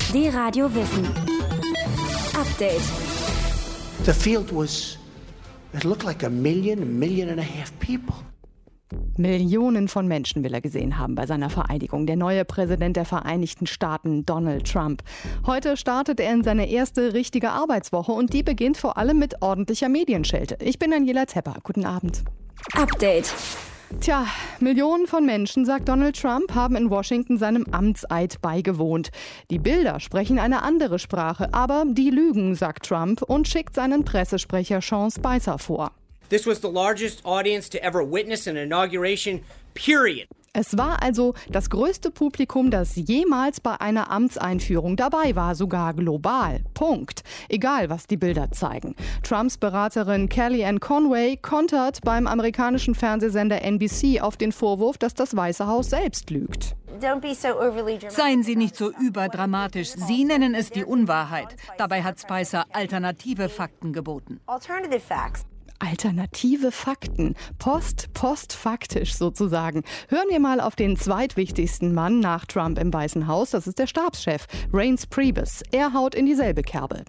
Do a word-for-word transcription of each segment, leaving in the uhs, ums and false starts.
D-Radio Wissen. Update. The field was, it looked like a million, a million and a half people. Millionen von Menschen will er gesehen haben bei seiner Vereidigung, der neue Präsident der Vereinigten Staaten, Donald Trump. Heute startet er in seine erste richtige Arbeitswoche und die beginnt vor allem mit ordentlicher Medienschelte. Ich bin Daniela Tepper. Guten Abend. Update. Tja, Millionen von Menschen, sagt Donald Trump, haben in Washington seinem Amtseid beigewohnt. Die Bilder sprechen eine andere Sprache, aber die lügen, sagt Trump und schickt seinen Pressesprecher Sean Spicer vor. This was the largest audience to ever witness an inauguration, period. Es war also das größte Publikum, das jemals bei einer Amtseinführung dabei war, sogar global. Punkt. Egal, was die Bilder zeigen. Trumps Beraterin Kellyanne Conway kontert beim amerikanischen Fernsehsender N B C auf den Vorwurf, dass das Weiße Haus selbst lügt. Seien Sie nicht so überdramatisch. Sie nennen es die Unwahrheit. Dabei hat Spicer alternative Fakten geboten. Alternative Fakten. Post, postfaktisch sozusagen. Hören wir mal auf den zweitwichtigsten Mann nach Trump im Weißen Haus. Das ist der Stabschef, Reince Priebus. Er haut in dieselbe Kerbe.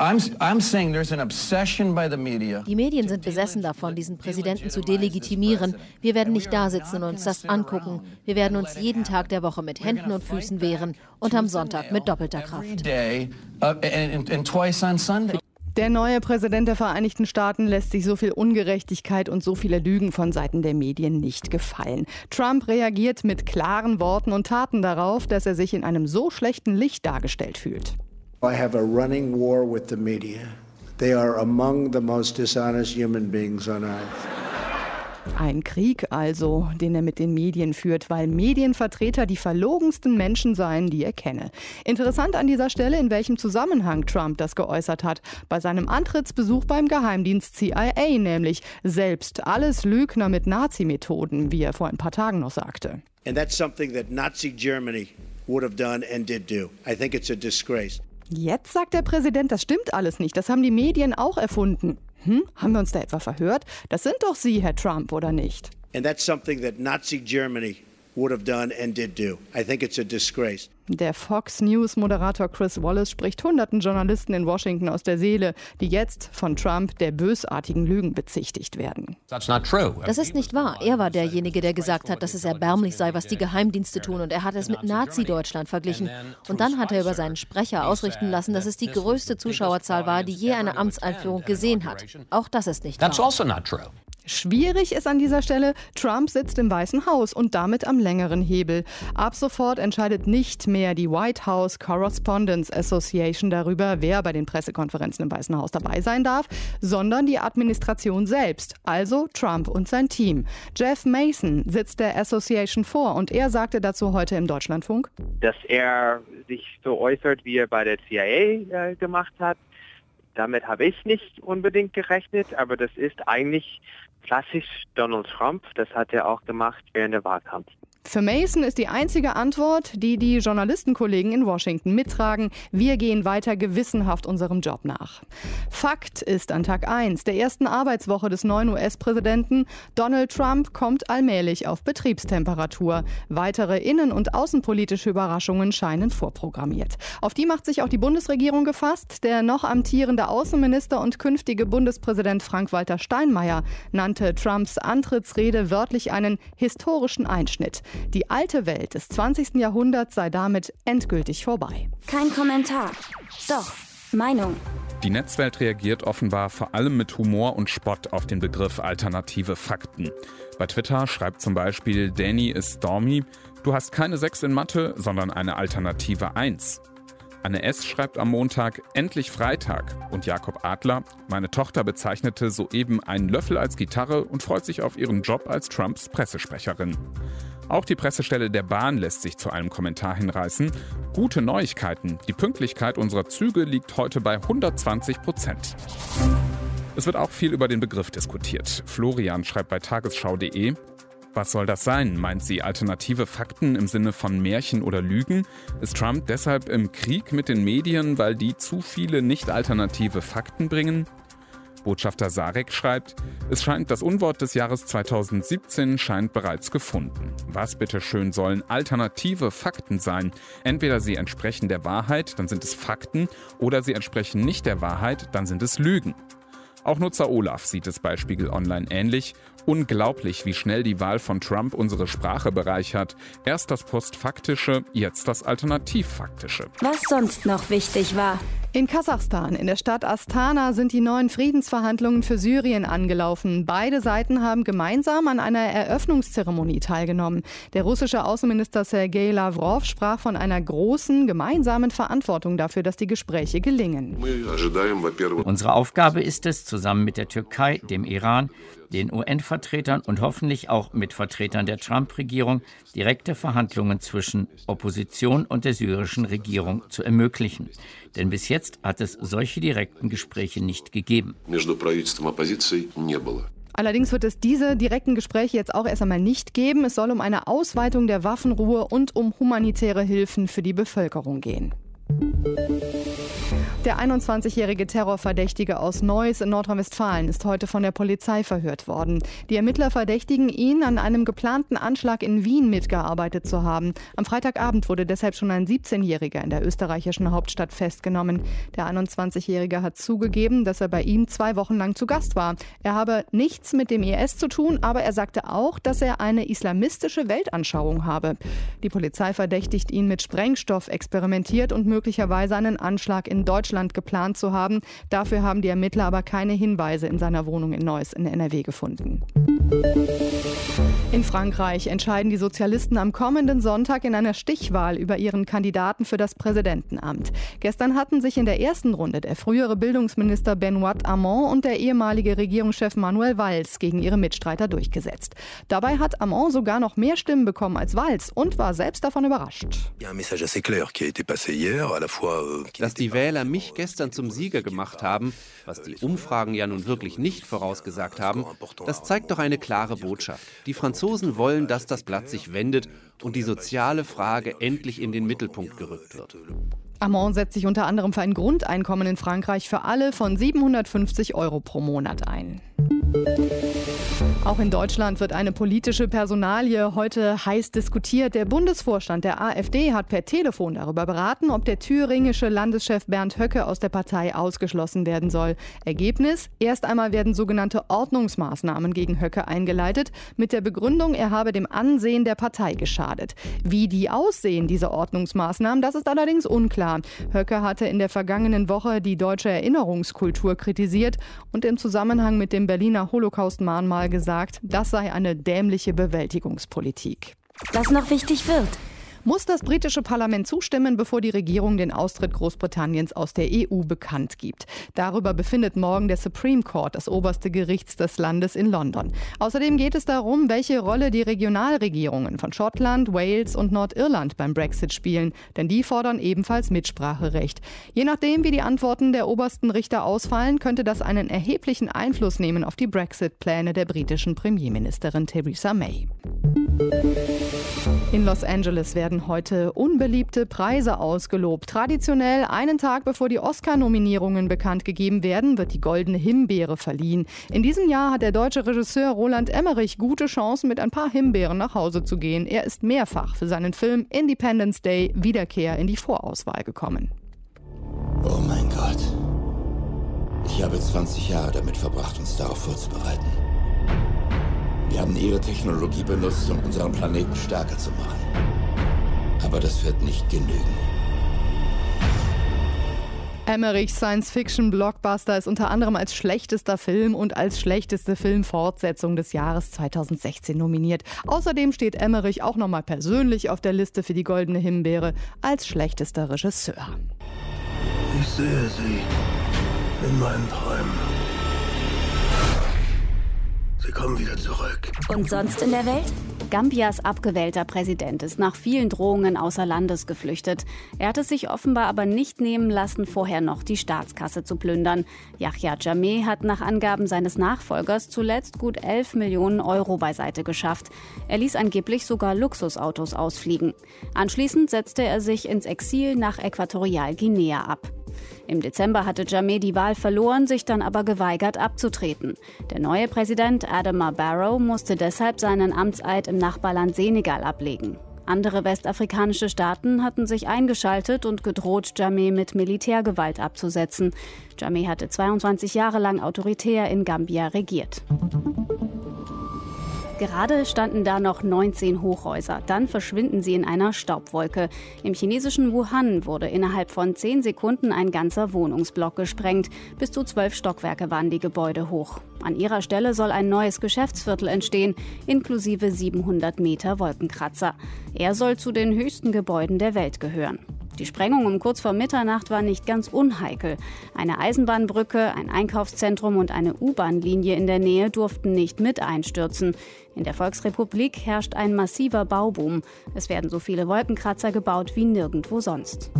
Die Medien sind besessen davon, diesen Präsidenten zu delegitimieren. Wir werden nicht da sitzen und uns das angucken. Wir werden uns jeden Tag der Woche mit Händen und Füßen wehren und am Sonntag mit doppelter Kraft. Der neue Präsident der Vereinigten Staaten lässt sich so viel Ungerechtigkeit und so viele Lügen von Seiten der Medien nicht gefallen. Trump reagiert mit klaren Worten und Taten darauf, dass er sich in einem so schlechten Licht dargestellt fühlt. I have a running war with the media. They are among the most dishonest human beings on earth. Ein Krieg also, den er mit den Medien führt, weil Medienvertreter die verlogensten Menschen seien, die er kenne. Interessant an dieser Stelle, in welchem Zusammenhang Trump das geäußert hat. Bei seinem Antrittsbesuch beim Geheimdienst C I A nämlich. Selbst alles Lügner mit Nazi-Methoden, wie er vor ein paar Tagen noch sagte. And that's something that Nazi Germany would have done and did do. I think it's a disgrace. Jetzt sagt der Präsident, das stimmt alles nicht. Das haben die Medien auch erfunden. Hm? Haben wir uns da etwa verhört? Das sind doch Sie, Herr Trump, oder nicht? And that's something that Nazi Germany would have done and did do. I think it's a disgrace. Der Fox News-Moderator Chris Wallace spricht hunderten Journalisten in Washington aus der Seele, die jetzt von Trump der bösartigen Lügen bezichtigt werden. Das ist nicht wahr. Er war derjenige, der gesagt hat, dass es erbärmlich sei, was die Geheimdienste tun. Und er hat es mit Nazi-Deutschland verglichen. Und dann hat er über seinen Sprecher ausrichten lassen, dass es die größte Zuschauerzahl war, die je eine Amtseinführung gesehen hat. Auch das ist nicht wahr. Schwierig ist an dieser Stelle, Trump sitzt im Weißen Haus und damit am längeren Hebel. Ab sofort entscheidet nicht mehr die White House Correspondents Association darüber, wer bei den Pressekonferenzen im Weißen Haus dabei sein darf, sondern die Administration selbst, also Trump und sein Team. Jeff Mason sitzt der Association vor und er sagte dazu heute im Deutschlandfunk, dass er sich so äußert, wie er bei der C I A äh, gemacht hat. Damit habe ich nicht unbedingt gerechnet, aber das ist eigentlich klassisch Donald Trump. Das hat er auch gemacht während der Wahlkampf. Für Mason ist die einzige Antwort, die die Journalistenkollegen in Washington mittragen: Wir gehen weiter gewissenhaft unserem Job nach. Fakt ist an Tag eins der ersten Arbeitswoche des neuen U S-Präsidenten, Donald Trump kommt allmählich auf Betriebstemperatur. Weitere innen- und außenpolitische Überraschungen scheinen vorprogrammiert. Auf die macht sich auch die Bundesregierung gefasst. Der noch amtierende Außenminister und künftige Bundespräsident Frank-Walter Steinmeier nannte Trumps Antrittsrede wörtlich einen historischen Einschnitt. Die alte Welt des zwanzigsten Jahrhunderts sei damit endgültig vorbei. Kein Kommentar. Doch, Meinung. Die Netzwelt reagiert offenbar vor allem mit Humor und Spott auf den Begriff alternative Fakten. Bei Twitter schreibt zum Beispiel Danny is Stormy: Du hast keine sechs in Mathe, sondern eine alternative eins. Anne S. schreibt am Montag: Endlich Freitag. Und Jakob Adler: Meine Tochter bezeichnete soeben einen Löffel als Gitarre und freut sich auf ihren Job als Trumps Pressesprecherin. Auch die Pressestelle der Bahn lässt sich zu einem Kommentar hinreißen. Gute Neuigkeiten. Die Pünktlichkeit unserer Züge liegt heute bei hundertzwanzig Prozent. Es wird auch viel über den Begriff diskutiert. Florian schreibt bei tagesschau punkt de: Was soll das sein? Meint sie alternative Fakten im Sinne von Märchen oder Lügen? Ist Trump deshalb im Krieg mit den Medien, weil die zu viele nicht alternative Fakten bringen? Botschafter Sarek schreibt, es scheint, das Unwort des Jahres zweitausendsiebzehn scheint bereits gefunden. Was bitteschön sollen alternative Fakten sein? Entweder sie entsprechen der Wahrheit, dann sind es Fakten, oder sie entsprechen nicht der Wahrheit, dann sind es Lügen. Auch Nutzer Olaf sieht es bei Spiegel Online ähnlich. Unglaublich, wie schnell die Wahl von Trump unsere Sprache bereichert. Erst das Postfaktische, jetzt das Alternativfaktische. Was sonst noch wichtig war. In Kasachstan, in der Stadt Astana, sind die neuen Friedensverhandlungen für Syrien angelaufen. Beide Seiten haben gemeinsam an einer Eröffnungszeremonie teilgenommen. Der russische Außenminister Sergei Lavrov sprach von einer großen gemeinsamen Verantwortung dafür, dass die Gespräche gelingen. Unsere Aufgabe ist es, zusammen mit der Türkei, dem Iran, den U N-Vertretern und hoffentlich auch mit Vertretern der Trump-Regierung direkte Verhandlungen zwischen Opposition und der syrischen Regierung zu ermöglichen. Denn bis jetzt hat es solche direkten Gespräche nicht gegeben. Allerdings wird es diese direkten Gespräche jetzt auch erst einmal nicht geben. Es soll um eine Ausweitung der Waffenruhe und um humanitäre Hilfen für die Bevölkerung gehen. Der einundzwanzigjährige Terrorverdächtige aus Neuss in Nordrhein-Westfalen ist heute von der Polizei verhört worden. Die Ermittler verdächtigen ihn, an einem geplanten Anschlag in Wien mitgearbeitet zu haben. Am Freitagabend wurde deshalb schon ein siebzehnjähriger in der österreichischen Hauptstadt festgenommen. Der einundzwanzigjährige hat zugegeben, dass er bei ihm zwei Wochen lang zu Gast war. Er habe nichts mit dem I S zu tun, aber er sagte auch, dass er eine islamistische Weltanschauung habe. Die Polizei verdächtigt ihn, mit Sprengstoff experimentiert und möglicherweise einen Anschlag in Deutschland geplant zu haben. Dafür haben die Ermittler aber keine Hinweise in seiner Wohnung in Neuss in N R W gefunden. In Frankreich entscheiden die Sozialisten am kommenden Sonntag in einer Stichwahl über ihren Kandidaten für das Präsidentenamt. Gestern hatten sich in der ersten Runde der frühere Bildungsminister Benoît Hamon und der ehemalige Regierungschef Manuel Valls gegen ihre Mitstreiter durchgesetzt. Dabei hat Hamon sogar noch mehr Stimmen bekommen als Valls und war selbst davon überrascht. Dass die Wähler mich gestern zum Sieger gemacht haben, was die Umfragen ja nun wirklich nicht vorausgesagt haben, das zeigt doch eine klare Botschaft. Die Franzosen wollen, dass das Blatt sich wendet und die soziale Frage endlich in den Mittelpunkt gerückt wird. Hamon setzt sich unter anderem für ein Grundeinkommen in Frankreich für alle von siebenhundertfünfzig Euro pro Monat ein. Auch in Deutschland wird eine politische Personalie heute heiß diskutiert. Der Bundesvorstand der AfD hat per Telefon darüber beraten, ob der thüringische Landeschef Bernd Höcke aus der Partei ausgeschlossen werden soll. Ergebnis: Erst einmal werden sogenannte Ordnungsmaßnahmen gegen Höcke eingeleitet, mit der Begründung, er habe dem Ansehen der Partei geschadet. Wie die aussehen, diese Ordnungsmaßnahmen, das ist allerdings unklar. Höcke hatte in der vergangenen Woche die deutsche Erinnerungskultur kritisiert und im Zusammenhang mit dem Berliner Holocaust-Mahnmal gesagt, das sei eine dämliche Bewältigungspolitik. Was noch wichtig wird. Muss das britische Parlament zustimmen, bevor die Regierung den Austritt Großbritanniens aus der E U bekannt gibt. Darüber befindet morgen der Supreme Court, das oberste Gericht des Landes in London. Außerdem geht es darum, welche Rolle die Regionalregierungen von Schottland, Wales und Nordirland beim Brexit spielen. Denn die fordern ebenfalls Mitspracherecht. Je nachdem, wie die Antworten der obersten Richter ausfallen, könnte das einen erheblichen Einfluss nehmen auf die Brexit-Pläne der britischen Premierministerin Theresa May. In Los Angeles werden heute unbeliebte Preise ausgelobt. Traditionell einen Tag bevor die Oscar-Nominierungen bekannt gegeben werden, wird die Goldene Himbeere verliehen. In diesem Jahr hat der deutsche Regisseur Roland Emmerich gute Chancen, mit ein paar Himbeeren nach Hause zu gehen. Er ist mehrfach für seinen Film Independence Day Wiederkehr in die Vorauswahl gekommen. Oh mein Gott. Ich habe zwanzig Jahre damit verbracht, uns darauf vorzubereiten. Wir haben ihre Technologie benutzt, um unseren Planeten stärker zu machen. Aber das wird nicht genügen. Emmerichs Science-Fiction-Blockbuster ist unter anderem als schlechtester Film und als schlechteste Filmfortsetzung des Jahres zweitausendsechzehn nominiert. Außerdem steht Emmerich auch nochmal persönlich auf der Liste für die Goldene Himbeere als schlechtester Regisseur. Ich sehe sie in meinen Träumen. Sie kommen wieder zurück. Und sonst in der Welt? Gambias abgewählter Präsident ist nach vielen Drohungen außer Landes geflüchtet. Er hat es sich offenbar aber nicht nehmen lassen, vorher noch die Staatskasse zu plündern. Yahya Jammeh hat nach Angaben seines Nachfolgers zuletzt gut elf Millionen Euro beiseite geschafft. Er ließ angeblich sogar Luxusautos ausfliegen. Anschließend setzte er sich ins Exil nach Äquatorialguinea ab. Im Dezember hatte Jammeh die Wahl verloren, sich dann aber geweigert abzutreten. Der neue Präsident Adama Barrow musste deshalb seinen Amtseid im Nachbarland Senegal ablegen. Andere westafrikanische Staaten hatten sich eingeschaltet und gedroht, Jammeh mit Militärgewalt abzusetzen. Jammeh hatte zweiundzwanzig Jahre lang autoritär in Gambia regiert. Gerade standen da noch neunzehn Hochhäuser. Dann verschwinden sie in einer Staubwolke. Im chinesischen Wuhan wurde innerhalb von zehn Sekunden ein ganzer Wohnungsblock gesprengt. Bis zu zwölf Stockwerke waren die Gebäude hoch. An ihrer Stelle soll ein neues Geschäftsviertel entstehen, inklusive siebenhundert Meter Wolkenkratzer. Er soll zu den höchsten Gebäuden der Welt gehören. Die Sprengung um kurz vor Mitternacht war nicht ganz unheikel. Eine Eisenbahnbrücke, ein Einkaufszentrum und eine U-Bahn-Linie in der Nähe durften nicht mit einstürzen. In der Volksrepublik herrscht ein massiver Bauboom. Es werden so viele Wolkenkratzer gebaut wie nirgendwo sonst.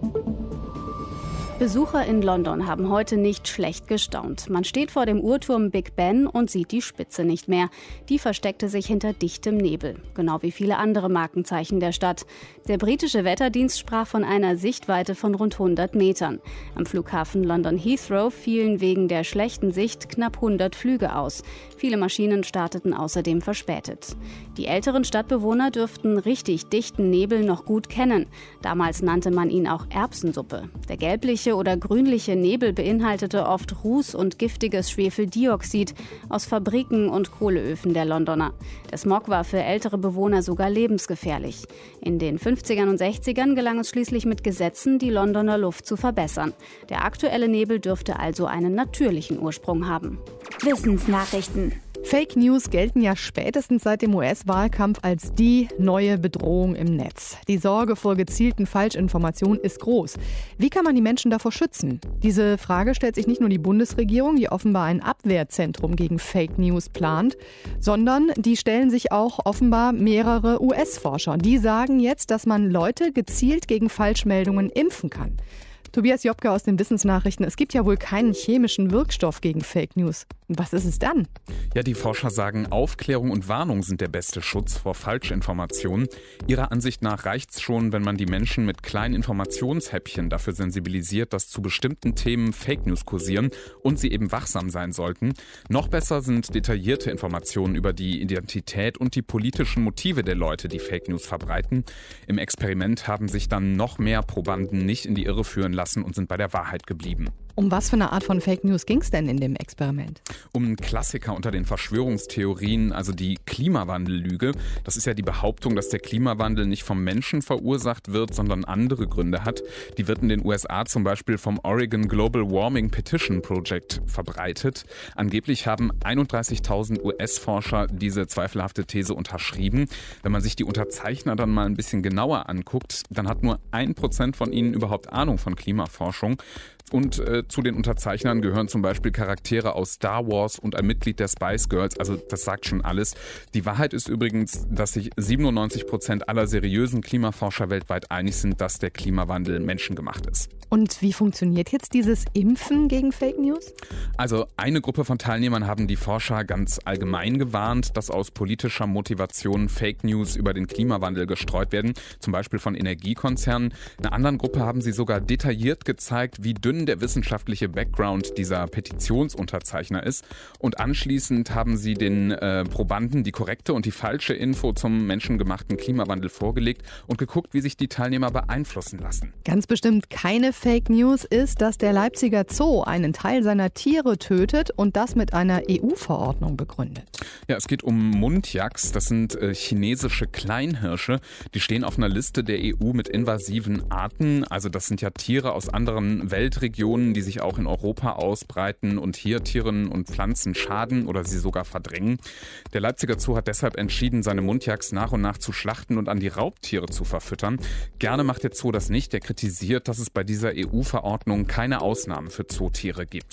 Besucher in London haben heute nicht schlecht gestaunt. Man steht vor dem Uhrturm Big Ben und sieht die Spitze nicht mehr. Die versteckte sich hinter dichtem Nebel, genau wie viele andere Markenzeichen der Stadt. Der britische Wetterdienst sprach von einer Sichtweite von rund hundert Metern. Am Flughafen London Heathrow fielen wegen der schlechten Sicht knapp hundert Flüge aus. Viele Maschinen starteten außerdem verspätet. Die älteren Stadtbewohner dürften richtig dichten Nebel noch gut kennen. Damals nannte man ihn auch Erbsensuppe. Der gelbliche oder grünliche Nebel beinhaltete oft Ruß und giftiges Schwefeldioxid aus Fabriken und Kohleöfen der Londoner. Der Smog war für ältere Bewohner sogar lebensgefährlich. In den fünfzigern und sechzigern gelang es schließlich mit Gesetzen, die Londoner Luft zu verbessern. Der aktuelle Nebel dürfte also einen natürlichen Ursprung haben. Wissensnachrichten. Fake News gelten ja spätestens seit dem U S-Wahlkampf als die neue Bedrohung im Netz. Die Sorge vor gezielten Falschinformationen ist groß. Wie kann man die Menschen davor schützen? Diese Frage stellt sich nicht nur die Bundesregierung, die offenbar ein Abwehrzentrum gegen Fake News plant, sondern die stellen sich auch offenbar mehrere U S-Forscher. Die sagen jetzt, dass man Leute gezielt gegen Falschmeldungen impfen kann. Tobias Jobke aus den Wissensnachrichten. Es gibt ja wohl keinen chemischen Wirkstoff gegen Fake News. Was ist es dann? Ja, die Forscher sagen, Aufklärung und Warnung sind der beste Schutz vor Falschinformationen. Ihrer Ansicht nach reicht es schon, wenn man die Menschen mit kleinen Informationshäppchen dafür sensibilisiert, dass zu bestimmten Themen Fake News kursieren und sie eben wachsam sein sollten. Noch besser sind detaillierte Informationen über die Identität und die politischen Motive der Leute, die Fake News verbreiten. Im Experiment haben sich dann noch mehr Probanden nicht in die Irre führen lassen und sind bei der Wahrheit geblieben. Um was für eine Art von Fake News ging es denn in dem Experiment? Um einen Klassiker unter den Verschwörungstheorien, also die Klimawandellüge. Das ist ja die Behauptung, dass der Klimawandel nicht vom Menschen verursacht wird, sondern andere Gründe hat. Die wird in den U S A zum Beispiel vom Oregon Global Warming Petition Project verbreitet. Angeblich haben einunddreißigtausend U S-Forscher diese zweifelhafte These unterschrieben. Wenn man sich die Unterzeichner dann mal ein bisschen genauer anguckt, dann hat nur ein Prozent von ihnen überhaupt Ahnung von Klimaforschung. Und äh, zu den Unterzeichnern gehören zum Beispiel Charaktere aus Star Wars und ein Mitglied der Spice Girls. Also das sagt schon alles. Die Wahrheit ist übrigens, dass sich siebenundneunzig Prozent aller seriösen Klimaforscher weltweit einig sind, dass der Klimawandel menschengemacht ist. Und wie funktioniert jetzt dieses Impfen gegen Fake News? Also eine Gruppe von Teilnehmern haben die Forscher ganz allgemein gewarnt, dass aus politischer Motivation Fake News über den Klimawandel gestreut werden, zum Beispiel von Energiekonzernen. Einer anderen Gruppe haben sie sogar detailliert gezeigt, wie dünn der wissenschaftliche Background dieser Petitionsunterzeichner ist. Und anschließend haben sie den äh, Probanden die korrekte und die falsche Info zum menschengemachten Klimawandel vorgelegt und geguckt, wie sich die Teilnehmer beeinflussen lassen. Ganz bestimmt keine Fake News ist, dass der Leipziger Zoo einen Teil seiner Tiere tötet und das mit einer E U-Verordnung begründet. Ja, es geht um Muntjacs. Das sind äh, chinesische Kleinhirsche. Die stehen auf einer Liste der E U mit invasiven Arten. Also das sind ja Tiere aus anderen Weltregionen, die sich auch in Europa ausbreiten und hier Tieren und Pflanzen schaden oder sie sogar verdrängen. Der Leipziger Zoo hat deshalb entschieden, seine Muntjacs nach und nach zu schlachten und an die Raubtiere zu verfüttern. Gerne macht der Zoo das nicht. Er kritisiert, dass es bei dieser E U-Verordnung keine Ausnahmen für Zootiere gibt.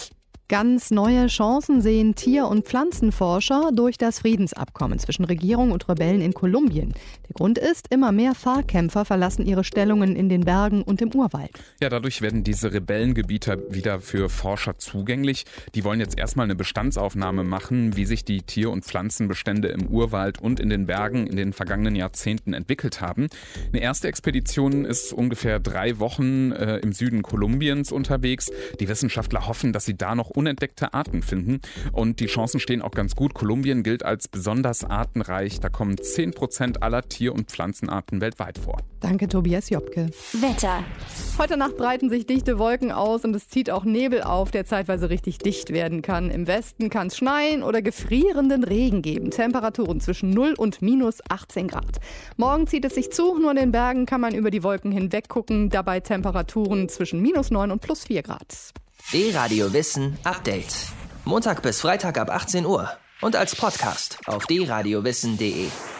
Ganz neue Chancen sehen Tier- und Pflanzenforscher durch das Friedensabkommen zwischen Regierung und Rebellen in Kolumbien. Der Grund ist, immer mehr FARC-Kämpfer verlassen ihre Stellungen in den Bergen und im Urwald. Ja, dadurch werden diese Rebellengebiete wieder für Forscher zugänglich. Die wollen jetzt erstmal eine Bestandsaufnahme machen, wie sich die Tier- und Pflanzenbestände im Urwald und in den Bergen in den vergangenen Jahrzehnten entwickelt haben. Eine erste Expedition ist ungefähr drei Wochen äh, im Süden Kolumbiens unterwegs. Die Wissenschaftler hoffen, dass sie da noch unentdeckte Arten finden. Und die Chancen stehen auch ganz gut. Kolumbien gilt als besonders artenreich. Da kommen zehn Prozent aller Tier- und Pflanzenarten weltweit vor. Danke, Tobias Jobke. Wetter. Heute Nacht breiten sich dichte Wolken aus und es zieht auch Nebel auf, der zeitweise richtig dicht werden kann. Im Westen kann es schneien oder gefrierenden Regen geben. Temperaturen zwischen null und minus achtzehn Grad. Morgen zieht es sich zu, nur in den Bergen kann man über die Wolken hinweg gucken. Dabei Temperaturen zwischen minus neun und plus vier Grad. D-Radio Wissen Update. Montag bis Freitag ab achtzehn Uhr und als Podcast auf d radio wissen punkt de.